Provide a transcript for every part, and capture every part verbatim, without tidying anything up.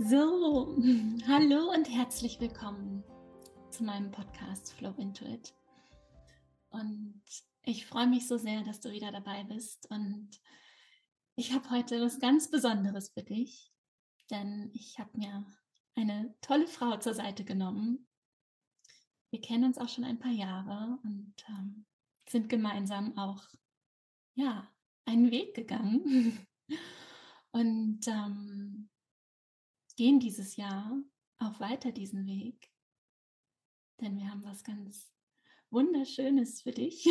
So, hallo und herzlich willkommen zu meinem Podcast Flow Into It. Und ich freue mich so sehr, dass du wieder dabei bist. Und ich habe heute was ganz Besonderes für dich, denn ich habe mir eine tolle Frau zur Seite genommen. Wir kennen uns auch schon ein paar Jahre und ähm, sind gemeinsam auch, ja, einen Weg gegangen. Und ähm, gehen dieses Jahr auch weiter diesen Weg, denn wir haben was ganz Wunderschönes für dich.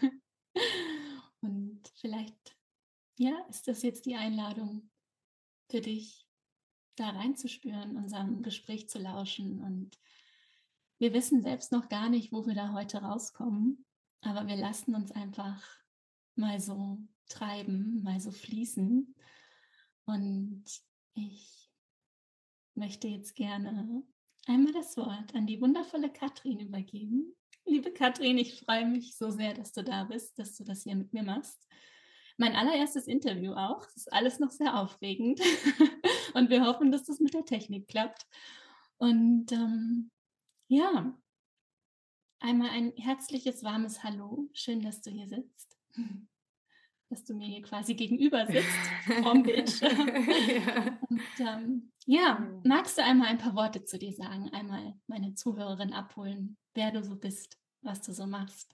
Und vielleicht, ja, ist das jetzt die Einladung für dich, da reinzuspüren, unserem Gespräch zu lauschen. Und wir wissen selbst noch gar nicht, wo wir da heute rauskommen, aber wir lassen uns einfach mal so treiben, mal so fließen. Und ich möchte jetzt gerne einmal das Wort an die wundervolle Katrin übergeben. Liebe Katrin, ich freue mich so sehr, dass du da bist, dass du das hier mit mir machst. Mein allererstes Interview auch. Es ist alles noch sehr aufregend. Und wir hoffen, dass das mit der Technik klappt. Und ähm, ja, einmal ein herzliches, warmes Hallo. Schön, dass du hier sitzt. Dass du mir hier quasi gegenüber sitzt vom Bildschirm. Ja. Und ähm, ja, magst du einmal ein paar Worte zu dir sagen? Einmal meine Zuhörerin abholen, wer du so bist, was du so machst.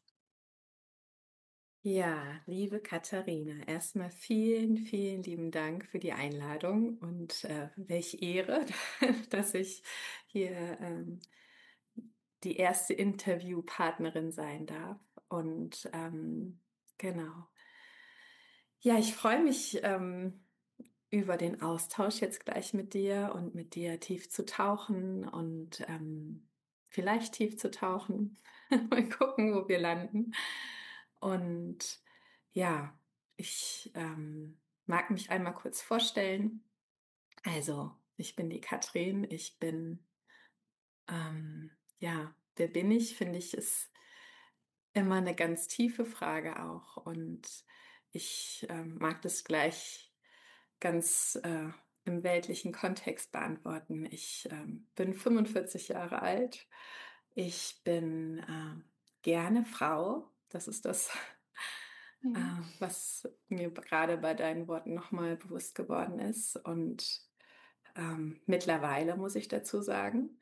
Ja, liebe Katharina, erstmal vielen, vielen lieben Dank für die Einladung und äh, welche Ehre, dass ich hier ähm, die erste Interviewpartnerin sein darf. Und ähm, genau. Ja, ich freue mich ähm, über den Austausch jetzt gleich mit dir und mit dir tief zu tauchen und ähm, vielleicht tief zu tauchen. Mal gucken, wo wir landen. Und ja, ich ähm, mag mich einmal kurz vorstellen. Also, ich bin die Katrin. Ich bin, ähm, ja, wer bin ich? Finde ich, ist immer eine ganz tiefe Frage auch. Und ich ähm, mag das gleich ganz äh, im weltlichen Kontext beantworten. Ich ähm, bin fünfundvierzig Jahre alt. Ich bin äh, gerne Frau. Das ist das, äh, Mhm. was mir gerade bei deinen Worten nochmal bewusst geworden ist. Und ähm, mittlerweile muss ich dazu sagen,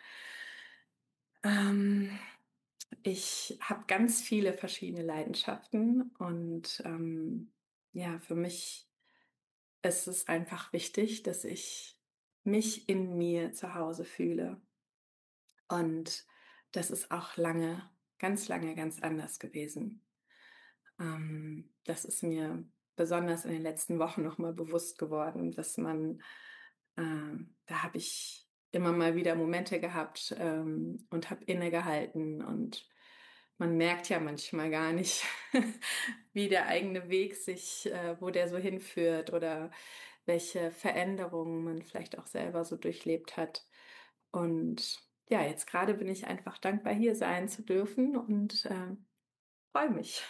ähm, ich habe ganz viele verschiedene Leidenschaften und ähm, ja, für mich ist es einfach wichtig, dass ich mich in mir zu Hause fühle. Und das ist auch lange, ganz lange, ganz anders gewesen. Ähm, das ist mir besonders in den letzten Wochen nochmal bewusst geworden, dass man, ähm, da habe ich immer mal wieder Momente gehabt ähm, und habe innegehalten und man merkt ja manchmal gar nicht, wie der eigene Weg sich, äh, wo der so hinführt oder welche Veränderungen man vielleicht auch selber so durchlebt hat. Und ja, jetzt gerade bin ich einfach dankbar, hier sein zu dürfen und äh, freue mich.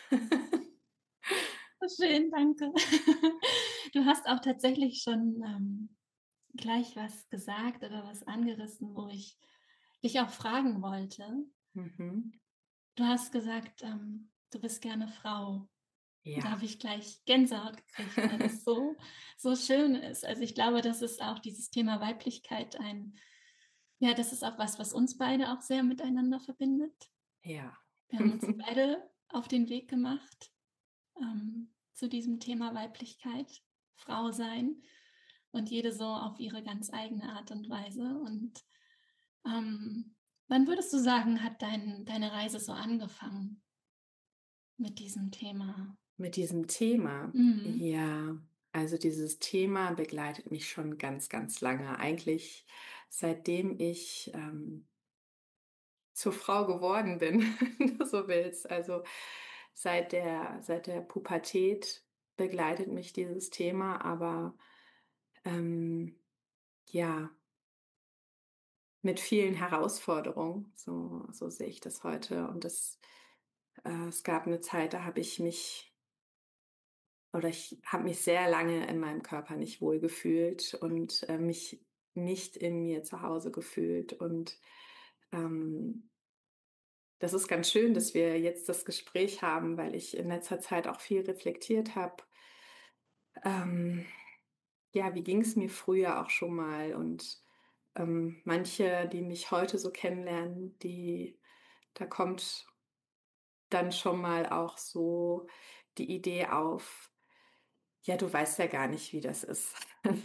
So schön, danke. Du hast auch tatsächlich schon ähm, gleich was gesagt oder was angerissen, wo ich dich auch fragen wollte. Mhm. Du hast gesagt, ähm, du bist gerne Frau. Da Ja. habe ich gleich Gänsehaut gekriegt, weil das so, so schön ist. Also ich glaube, das ist auch dieses Thema Weiblichkeit ein, ja, das ist auch was, was uns beide auch sehr miteinander verbindet. Ja. Wir haben uns beide auf den Weg gemacht ähm, zu diesem Thema Weiblichkeit, Frau sein und jede so auf ihre ganz eigene Art und Weise. Und ähm, wann würdest du sagen, hat dein, deine Reise so angefangen mit diesem Thema? Mit diesem Thema, Mhm. ja, also dieses Thema begleitet mich schon ganz, ganz lange. Eigentlich seitdem ich ähm, zur Frau geworden bin, wenn du so willst. Also seit der, seit der Pubertät begleitet mich dieses Thema, aber ähm, ja, mit vielen Herausforderungen, so, so sehe ich das heute. Und das, äh, es gab eine Zeit, da habe ich mich oder ich habe mich sehr lange in meinem Körper nicht wohl gefühlt und äh, mich nicht in mir zu Hause gefühlt. Und ähm, das ist ganz schön, dass wir jetzt das Gespräch haben, weil ich in letzter Zeit auch viel reflektiert habe. Ähm, ja, wie ging es mir früher auch schon mal? Und ähm, manche, die mich heute so kennenlernen, die, da kommt dann schon mal auch so die Idee auf, ja, du weißt ja gar nicht, wie das ist.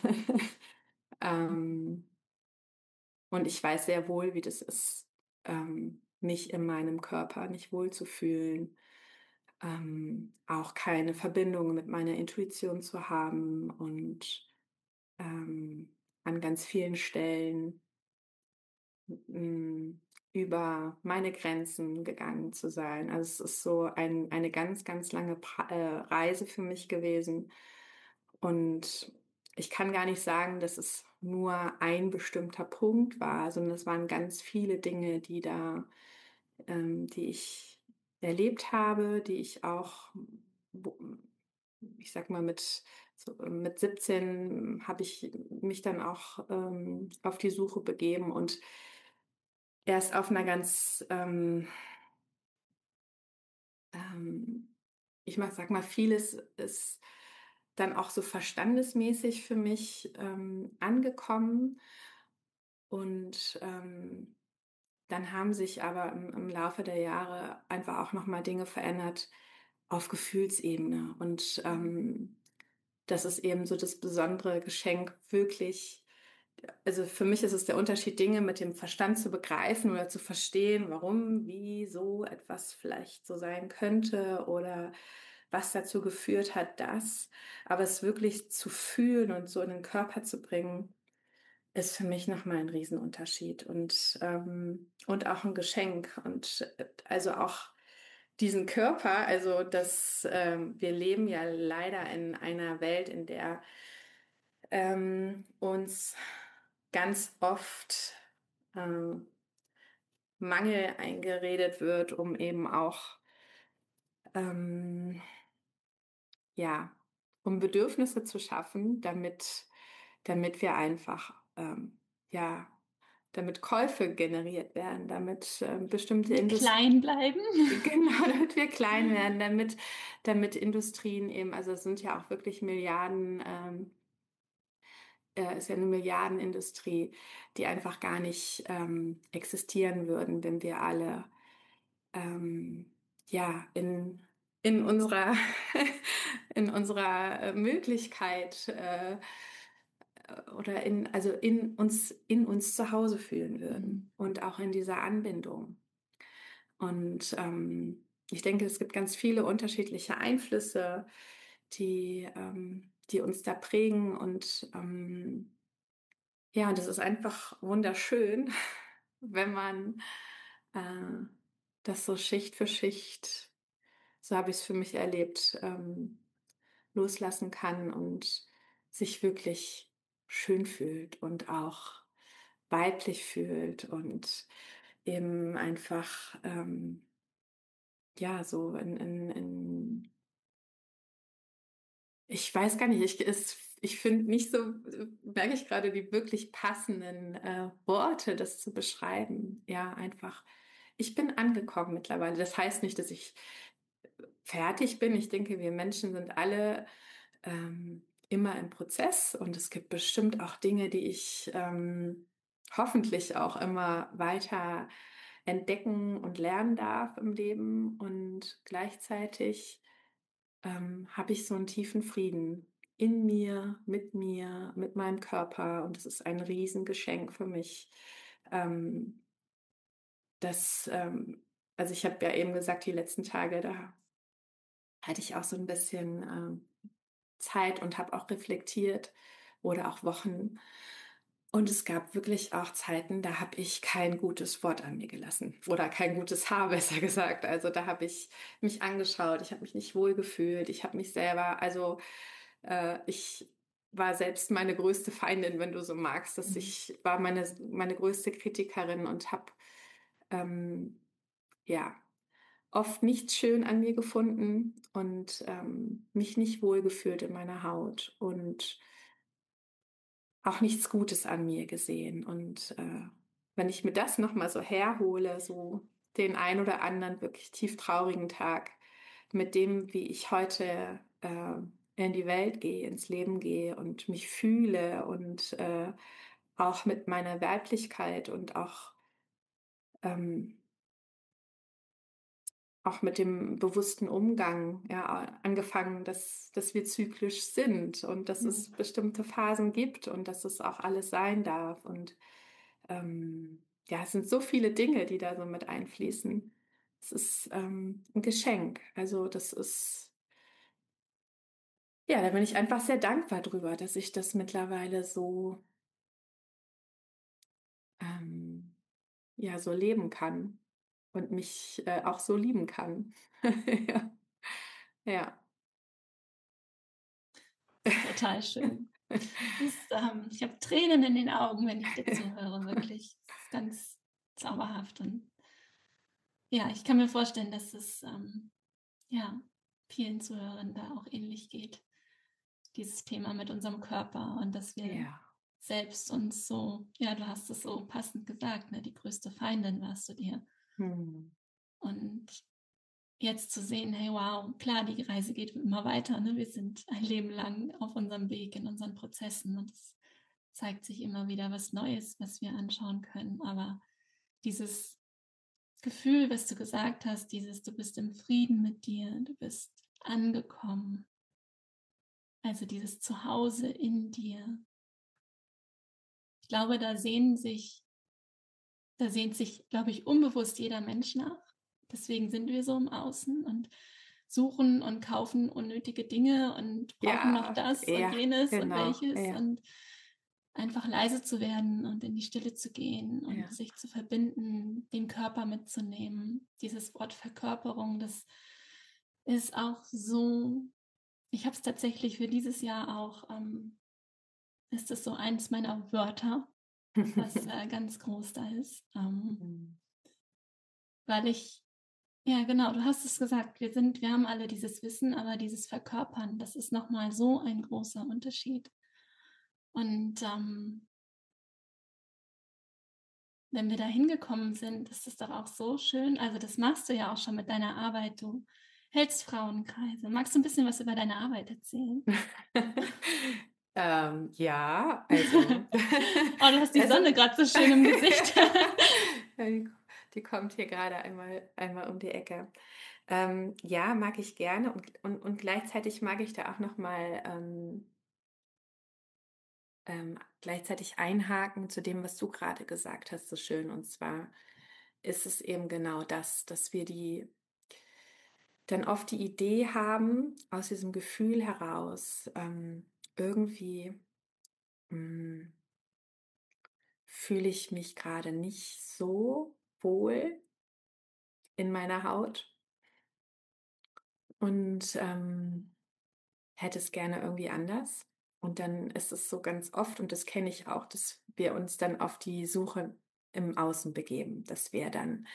ähm, und ich weiß sehr wohl, wie das ist, ähm, mich in meinem Körper nicht wohlzufühlen, ähm, auch keine Verbindung mit meiner Intuition zu haben und ähm, an ganz vielen Stellen mm, über meine Grenzen gegangen zu sein. Also es ist so ein, eine ganz, ganz lange pra äh, Reise für mich gewesen. Und ich kann gar nicht sagen, dass es nur ein bestimmter Punkt war, sondern es waren ganz viele Dinge, die da, ähm, die ich erlebt habe, die ich auch, wo- ich sag mal, mit, so, mit siebzehn habe ich mich dann auch ähm, auf die Suche begeben und erst auf einer ganz, ähm, ähm, ich mach, sag mal, vieles ist dann auch so verstandesmäßig für mich ähm, angekommen. Und ähm, dann haben sich aber im, im Laufe der Jahre einfach auch nochmal Dinge verändert auf Gefühlsebene. Und ähm, das ist eben so das besondere Geschenk, wirklich. Also für mich ist es der Unterschied, Dinge mit dem Verstand zu begreifen oder zu verstehen, warum, wie so etwas vielleicht so sein könnte oder was dazu geführt hat, dass. Aber es wirklich zu fühlen und so in den Körper zu bringen, ist für mich nochmal ein Riesenunterschied und, ähm, und auch ein Geschenk. Und äh, also auch diesen Körper, also das, ähm, wir leben ja leider in einer Welt, in der ähm, uns ganz oft ähm, Mangel eingeredet wird, um eben auch ähm, ja, um Bedürfnisse zu schaffen, damit, damit wir einfach ähm, ja, damit Käufe generiert werden, damit ähm, bestimmte Wir Indust klein bleiben. genau, damit wir klein werden, damit, damit Industrien eben, also es sind ja auch wirklich Milliarden ähm, äh, ist ja eine Milliardenindustrie, die einfach gar nicht ähm, existieren würden, wenn wir alle ähm, ja in, in unserer in unserer äh, Möglichkeit äh, oder in also in uns in uns zu Hause fühlen würden Mhm. und auch in dieser Anbindung. Und ähm, ich denke, es gibt ganz viele unterschiedliche Einflüsse, die die, die uns da prägen und ähm, ja, und es ist einfach wunderschön, wenn man äh, das so Schicht für Schicht, so habe ich es für mich erlebt, ähm, loslassen kann und sich wirklich schön fühlt und auch weiblich fühlt und eben einfach, ähm, ja, so in, in, in ich weiß gar nicht, ich, es, ich finde nicht so, äh, merke ich gerade, die wirklich passenden äh, Worte, das zu beschreiben. Ja, einfach, ich bin angekommen mittlerweile. Das heißt nicht, dass ich fertig bin. Ich denke, wir Menschen sind alle ähm, immer im Prozess und es gibt bestimmt auch Dinge, die ich ähm, hoffentlich auch immer weiter entdecken und lernen darf im Leben und gleichzeitig ähm, habe ich so einen tiefen Frieden in mir, mit mir, mit meinem Körper. Und das ist ein Riesengeschenk für mich. Ähm, das, ähm, also ich habe ja eben gesagt, die letzten Tage, da hatte ich auch so ein bisschen ähm, Zeit und habe auch reflektiert oder auch Wochen. Und es gab wirklich auch Zeiten, da habe ich kein gutes Wort an mir gelassen oder kein gutes Haar, besser gesagt. Also da habe ich mich angeschaut, ich habe mich nicht wohl gefühlt, ich habe mich selber, also äh, ich war selbst meine größte Feindin, wenn du so magst, dass Mhm. ich war meine, meine größte Kritikerin und habe ähm, ja oft nichts schön an mir gefunden und ähm, mich nicht wohl gefühlt in meiner Haut und auch nichts Gutes an mir gesehen. Und äh, wenn ich mir das nochmal so herhole, so den ein oder anderen wirklich tief traurigen Tag mit dem, wie ich heute äh, in die Welt gehe, ins Leben gehe und mich fühle und äh, auch mit meiner Weiblichkeit und auch ähm, auch mit dem bewussten Umgang, ja, angefangen, dass, dass wir zyklisch sind und dass es Mhm. bestimmte Phasen gibt und dass es auch alles sein darf. Und ähm, ja, es sind so viele Dinge, die da so mit einfließen. Es ist ähm, ein Geschenk. Also das ist, ja, da bin ich einfach sehr dankbar drüber, dass ich das mittlerweile so, ähm, ja, so leben kann und mich äh, auch so lieben kann. Ja. Ja. Das ist total schön. Das ist, ähm, ich habe Tränen in den Augen, wenn ich dir zuhöre, wirklich. Das ist ganz zauberhaft. Und ja, ich kann mir vorstellen, dass es ähm, ja, vielen Zuhörern da auch ähnlich geht. Dieses Thema mit unserem Körper und dass wir Ja. selbst uns so, ja, du hast es so passend gesagt, ne, die größte Feindin warst du dir. Mhm. Und jetzt zu sehen, hey, wow, klar, die Reise geht immer weiter. Ne? Wir sind ein Leben lang auf unserem Weg, in unseren Prozessen und es zeigt sich immer wieder was Neues, was wir anschauen können. Aber dieses Gefühl, was du gesagt hast, dieses, du bist im Frieden mit dir, du bist angekommen, also dieses Zuhause in dir. Ich glaube, da sehnen sich, da sehnt sich, glaube ich, unbewusst jeder Mensch nach. Deswegen sind wir so im Außen und suchen und kaufen unnötige Dinge und brauchen noch Ja, das und ja, jenes und genau, welches ja, und einfach leise zu werden und in die Stille zu gehen und ja. sich zu verbinden, den Körper mitzunehmen. Dieses Wort Verkörperung, das ist auch so, ich habe es tatsächlich für dieses Jahr auch, ähm, ist es so eins meiner Wörter, was äh, ganz groß da ist, ähm, Mhm. weil ich, ja genau, du hast es gesagt, wir sind, wir haben alle dieses Wissen, aber dieses Verkörpern, das ist nochmal so ein großer Unterschied. Und ähm, wenn wir da hingekommen sind, ist es doch auch so schön. Also das machst du ja auch schon mit deiner Arbeit. Du hältst Frauenkreise. Magst du ein bisschen was über deine Arbeit erzählen? Ähm, ja, also, Oh, du hast die also, Sonne gerade so schön im Gesicht. ja, die, die kommt hier gerade einmal, einmal um die Ecke. Ähm, ja, mag ich gerne und, und, und gleichzeitig mag ich da auch noch mal ähm, ähm, gleichzeitig einhaken zu dem, was du gerade gesagt hast, so schön. Und zwar ist es eben genau das, dass wir die dann oft die Idee haben, aus diesem Gefühl heraus, ähm, irgendwie mh, fühle ich mich gerade nicht so wohl in meiner Haut und ähm, hätte es gerne irgendwie anders. Und dann ist es so ganz oft, und das kenne ich auch, dass wir uns dann auf die Suche im Außen begeben, dass wir dann,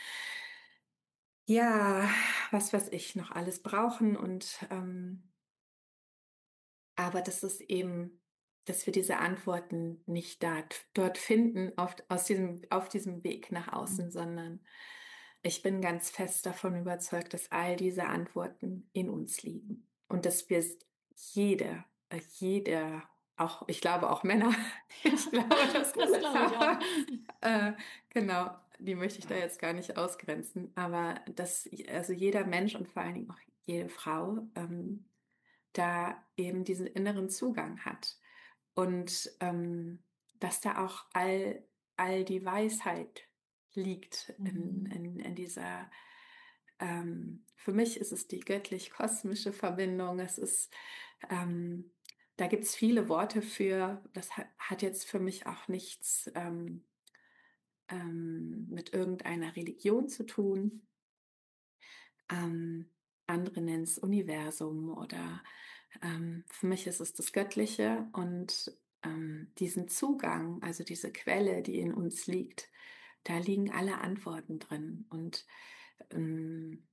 ja, was weiß ich, noch alles brauchen und ähm, aber das ist eben, dass wir diese Antworten nicht dat dort finden auf aus diesem auf diesem Weg nach außen, sondern ich bin ganz fest davon überzeugt, dass all diese Antworten in uns liegen und dass wir s jede äh, jeder, auch ich glaube auch Männer, Ja, ich glaube, dass das glaube ich auch. äh, genau, die möchte ich da jetzt gar nicht ausgrenzen, aber dass also jeder Mensch und vor allen Dingen auch jede Frau, ähm da eben diesen inneren Zugang hat und ähm, dass da auch all, all die Weisheit liegt in, Mhm. in, in dieser, ähm, für mich ist es die göttlich-kosmische Verbindung, es ist, ähm, da gibt es viele Worte für, das hat, hat jetzt für mich auch nichts ähm, ähm, mit irgendeiner Religion zu tun. Ähm, andere nennen es Universum oder ähm, für mich ist es das Göttliche und ähm, diesen Zugang, also diese Quelle, die in uns liegt, da liegen alle Antworten drin. Und ähm,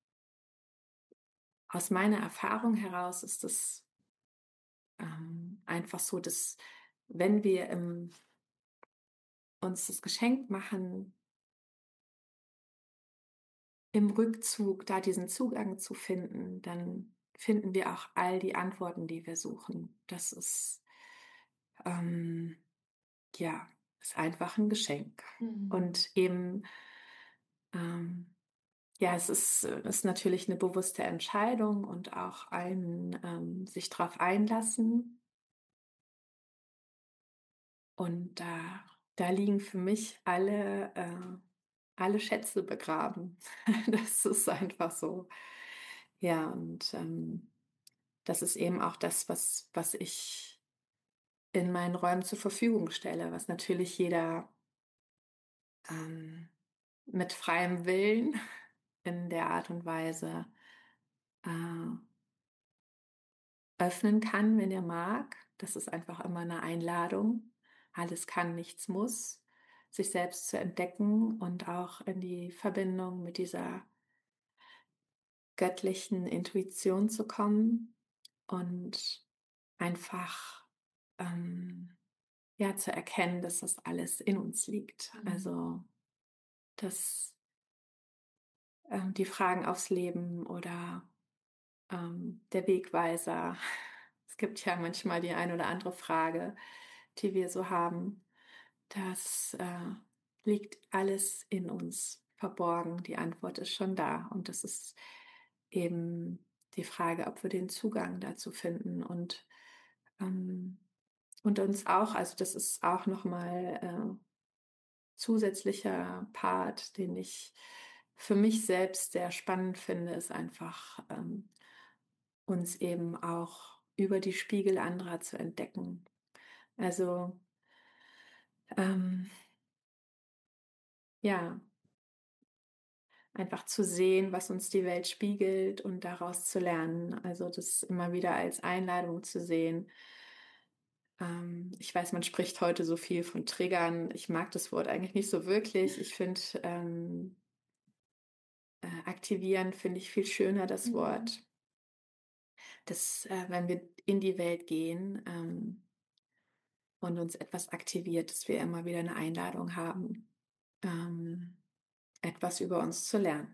aus meiner Erfahrung heraus ist es ähm, einfach so, dass wenn wir im, uns das Geschenk machen, im Rückzug da diesen Zugang zu finden, dann finden wir auch all die Antworten, die wir suchen. Das ist, ähm, ja, ist einfach ein Geschenk. Mhm. Und eben, ähm, ja, es ist, äh, ist natürlich eine bewusste Entscheidung und auch ein ähm, sich darauf einlassen. Und da, da liegen für mich alle, äh, alle Schätze begraben. Das ist einfach so. Ja, und ähm, das ist eben auch das, was, was ich in meinen Räumen zur Verfügung stelle, was natürlich jeder ähm, mit freiem Willen in der Art und Weise äh, öffnen kann, wenn er mag. Das ist einfach immer eine Einladung. Alles kann, nichts muss. Sich selbst zu entdecken und auch in die Verbindung mit dieser göttlichen Intuition zu kommen und einfach ähm, ja zu erkennen, dass das alles in uns liegt. Mhm. Also dass ähm, die Fragen aufs Leben oder ähm, der Wegweiser. Es gibt ja manchmal die ein oder andere Frage, die wir so haben. Das äh, liegt alles in uns verborgen. Die Antwort ist schon da. Und das ist eben die Frage, ob wir den Zugang dazu finden und, ähm, und uns auch, also das ist auch nochmal äh, zusätzlicher Part, den ich für mich selbst sehr spannend finde, ist einfach ähm, uns eben auch über die Spiegel anderer zu entdecken. Also ähm, ja, einfach zu sehen, was uns die Welt spiegelt und daraus zu lernen. Also das immer wieder als Einladung zu sehen. Ähm, ich weiß, man spricht heute so viel von Triggern. Ich mag das Wort eigentlich nicht so wirklich. Ich finde, ähm, äh, aktivieren finde ich viel schöner das Mhm. Wort. Dass, äh, wenn wir in die Welt gehen ähm, und uns etwas aktiviert, dass wir immer wieder eine Einladung haben, ähm, etwas über uns zu lernen,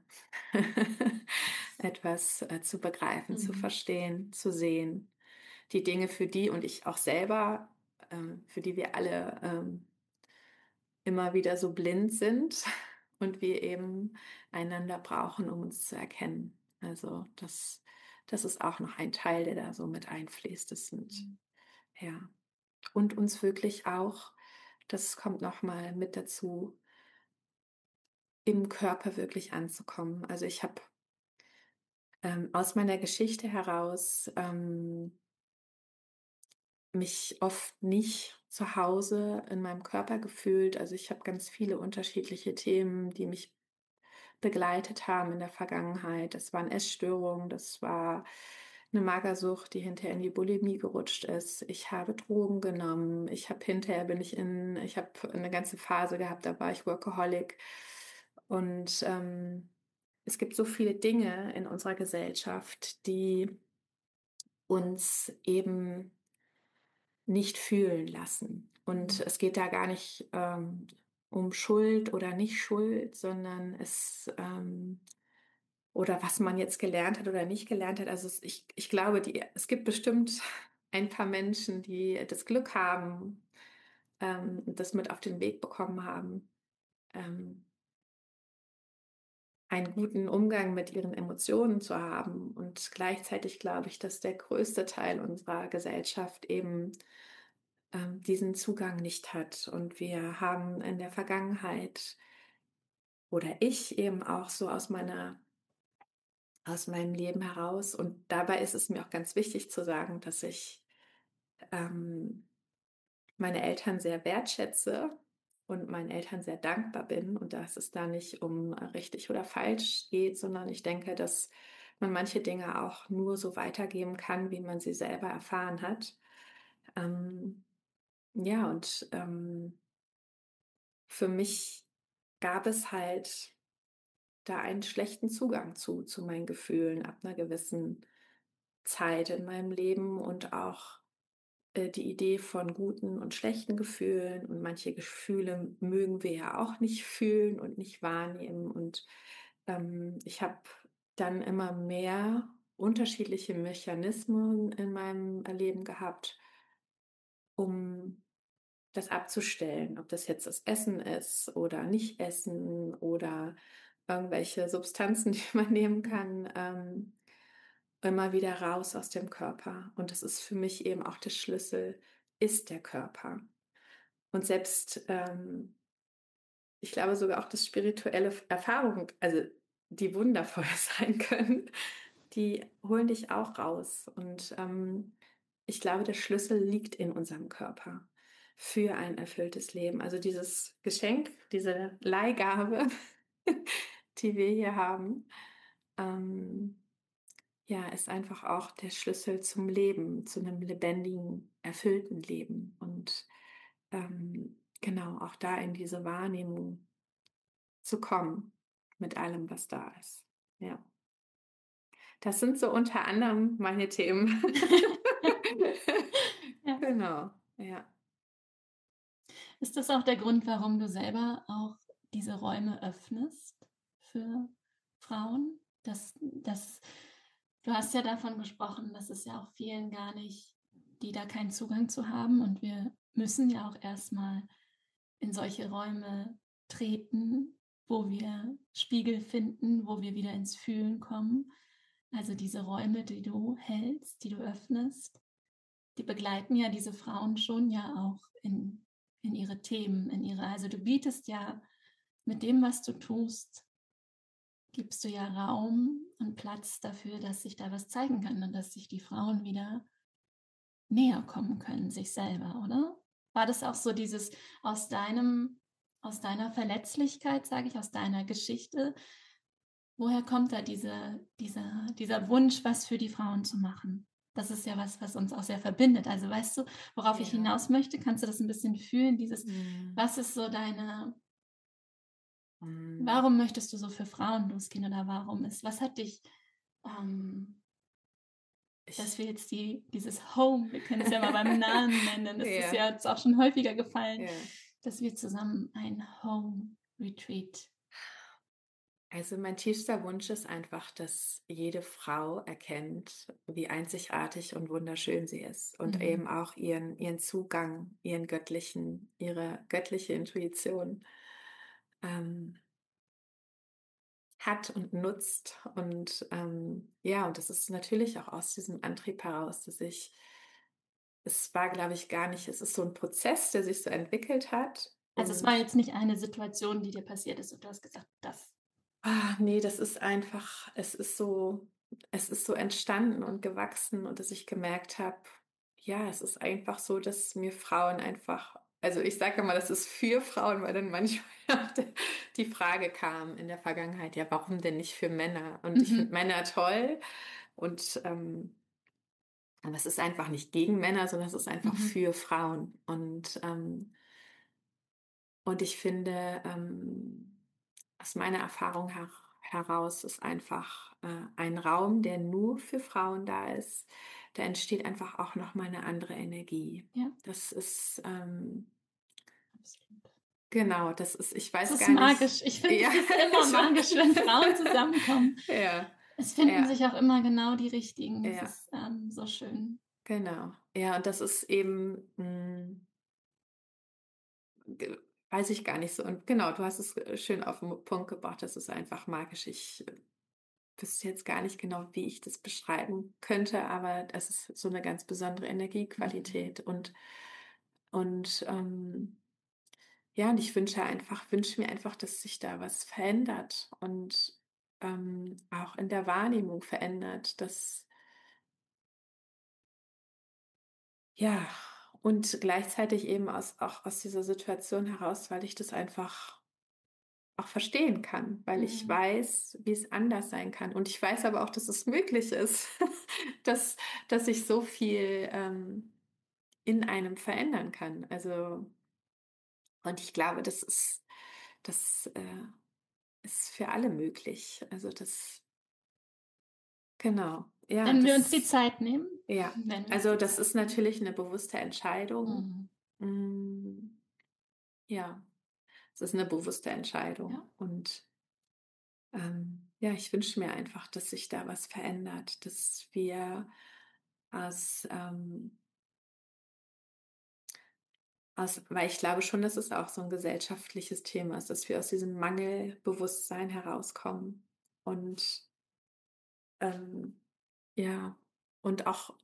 etwas äh, zu begreifen, zu Mhm. verstehen, zu sehen, die Dinge, für die und ich auch selber, ähm, für die wir alle ähm, immer wieder so blind sind und wir eben einander brauchen, um uns zu erkennen. Also das, das ist auch noch ein Teil, der da so mit einfließt. Das sind, Mhm. ja. Und uns wirklich auch, das kommt noch mal mit dazu, im Körper wirklich anzukommen. Also ich habe ähm, aus meiner Geschichte heraus ähm, mich oft nicht zu Hause in meinem Körper gefühlt. Also ich habe ganz viele unterschiedliche Themen, die mich begleitet haben in der Vergangenheit. Das waren Essstörungen, das war eine Magersucht, die hinterher in die Bulimie gerutscht ist. Ich habe Drogen genommen. Ich habe hinterher bin ich in, ich habe eine ganze Phase gehabt, da war ich Workaholic. Und ähm, es gibt so viele Dinge in unserer Gesellschaft, die uns eben nicht fühlen lassen. Und Mhm. es geht da gar nicht ähm, um Schuld oder nicht Schuld, sondern es ähm, oder was man jetzt gelernt hat oder nicht gelernt hat. Also es, ich, ich glaube, die, es gibt bestimmt ein paar Menschen, die das Glück haben, ähm, das mit auf den Weg bekommen haben, ähm, einen guten Umgang mit ihren Emotionen zu haben. Und gleichzeitig glaube ich, dass der größte Teil unserer Gesellschaft eben ähm, diesen Zugang nicht hat. Und wir haben in der Vergangenheit oder ich eben auch so aus meiner aus meinem Leben heraus. Und dabei ist es mir auch ganz wichtig zu sagen, dass ich ähm, meine Eltern sehr wertschätze und meinen Eltern sehr dankbar bin und dass es da nicht um richtig oder falsch geht, sondern ich denke, dass man manche Dinge auch nur so weitergeben kann, wie man sie selber erfahren hat. Ähm, ja, und ähm, für mich gab es halt da einen schlechten Zugang zu, zu meinen Gefühlen ab einer gewissen Zeit in meinem Leben und auch äh, die Idee von guten und schlechten Gefühlen, und manche Gefühle mögen wir ja auch nicht fühlen und nicht wahrnehmen. Und ähm, ich habe dann immer mehr unterschiedliche Mechanismen in meinem Leben gehabt, um das abzustellen, ob das jetzt das Essen ist oder Nicht-Essen oder irgendwelche Substanzen, die man nehmen kann, ähm, immer wieder raus aus dem Körper. Und das ist für mich eben auch der Schlüssel, ist der Körper. Und selbst, ähm, ich glaube sogar auch, dass spirituelle Erfahrungen, also die wundervoll sein können, die holen dich auch raus. Und ähm, ich glaube, der Schlüssel liegt in unserem Körper für ein erfülltes Leben. Also dieses Geschenk, diese Leihgabe, die wir hier haben, ähm, ja, ist einfach auch der Schlüssel zum Leben, zu einem lebendigen, erfüllten Leben. Und ähm, genau, auch da in diese Wahrnehmung zu kommen mit allem, was da ist. Ja. Das sind so unter anderem meine Themen. Ja. Genau, ja. Ist das auch der Grund, warum du selber auch diese Räume öffnest für Frauen? Dass, dass, du hast ja davon gesprochen, dass es ja auch vielen gar nicht, die da keinen Zugang zu haben. Und wir müssen ja auch erstmal in solche Räume treten, wo wir Spiegel finden, wo wir wieder ins Fühlen kommen. Also diese Räume, die du hältst, die du öffnest, die begleiten ja diese Frauen schon ja auch in, in ihre Themen, in ihre, also du bietest ja mit dem, was du tust, gibst du ja Raum und Platz dafür, dass sich da was zeigen kann und dass sich die Frauen wieder näher kommen können, sich selber, oder? War das auch so dieses aus deinem, aus deiner Verletzlichkeit, sage ich, aus deiner Geschichte? Woher kommt da diese, dieser, dieser Wunsch, was für die Frauen zu machen? Das ist ja was, was uns auch sehr verbindet. Also weißt du, worauf ich Ja. hinaus möchte? Kannst du das ein bisschen fühlen? Dieses, Mm, was ist so deine, mm. warum möchtest du so für Frauen losgehen oder warum ist, was hat dich, ähm, dass Ich, wir jetzt die, dieses Home, wir können es ja mal beim Namen nennen, das ist ja, ja jetzt auch schon häufiger gefallen, ja. dass wir zusammen ein Home Retreat. Also mein tiefster Wunsch ist einfach, dass jede Frau erkennt, wie einzigartig und wunderschön sie ist und eben Mhm. auch ihren, ihren Zugang, ihren göttlichen, ihre göttliche Intuition ähm, hat und nutzt. Und ähm, ja, und das ist natürlich auch aus diesem Antrieb heraus, dass ich, es war, glaube ich, gar nicht, es ist so ein Prozess, der sich so entwickelt hat. Also es war Und jetzt nicht eine Situation, die dir passiert ist und du hast gesagt, das. ah, ne, das ist einfach, es ist so, es ist so entstanden und gewachsen, und dass ich gemerkt habe, ja, es ist einfach so, dass mir Frauen einfach, also ich sage immer, das ist für Frauen, weil dann manchmal auch die die Frage kam in der Vergangenheit, ja, warum denn nicht für Männer? Und ich finde Mhm. Männer toll, und ähm, aber es ist einfach nicht gegen Männer, sondern es ist einfach Mhm. für Frauen. Und ähm, und ich finde, ähm, aus meiner Erfahrung her heraus ist einfach äh, ein Raum, der nur für Frauen da ist, da entsteht einfach auch noch mal eine andere Energie. Ja, Das ist ähm, absolut. genau, das ist, ich Es weiß ist gar nicht. magisch. Ich finde, Ja, es ist immer ich magisch, wenn Frauen zusammenkommen. ja, Es finden ja, sich auch immer genau die richtigen. Es ja, ist ähm, so schön. genau. Ja, und das ist eben, mh, ge- weiß ich gar nicht so. Und genau, du hast es äh, schön auf den Punkt gebracht. Das ist einfach magisch. Ich wüsste jetzt gar nicht genau, wie ich das beschreiben könnte, aber das ist so eine ganz besondere Mhm. Energiequalität. Und, und ähm, ja, und ich wünsche einfach, wünsche mir einfach, dass sich da was verändert und ähm, auch in der Wahrnehmung verändert, dass, ja, und gleichzeitig eben aus, auch aus dieser Situation heraus, weil ich das einfach auch verstehen kann, weil ich Mhm. weiß, wie es anders sein kann. Und ich weiß aber auch, dass es möglich ist, dass, dass sich so viel ähm, in einem verändern kann. Also, und ich glaube, das ist, das äh, ist für alle möglich. Also das, genau, ja, Wenn wir uns die das, Zeit nehmen, Ja, wenn wir also so das ist denken. natürlich eine bewusste Entscheidung. Mhm. Hm, ja, es ist eine bewusste Ja. Entscheidung und, ähm, ja, ich wünsche mir einfach, dass sich da was verändert, dass wir aus, ähm aus weil ich glaube schon, dass es auch so ein gesellschaftliches Thema ist, dass wir aus diesem Mangelbewusstsein herauskommen und, ähm, ja, und auch